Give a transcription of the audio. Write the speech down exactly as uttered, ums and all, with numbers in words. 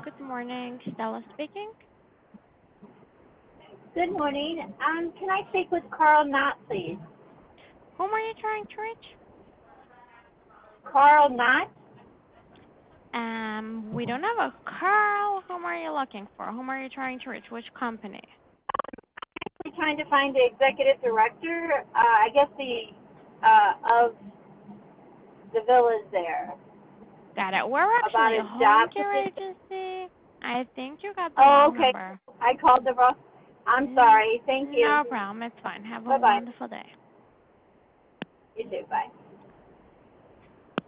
Good morning, Stella speaking. Good morning. Um, can I speak with Carl Knott, please? Whom are you trying to reach? Carl Knott? Um, we don't have a Carl. Whom are you looking for? Whom are you trying to reach? Which company? I'm trying to find the executive director, uh, I guess the, uh, of the villas there, Got it. We're about actually a a home job care position. agency. I think you got the Oh, wrong okay. number. I called the wrong. I'm Mm, sorry. Thank you. no problem. It's fine. Have a Bye-bye. wonderful day. You too. Bye.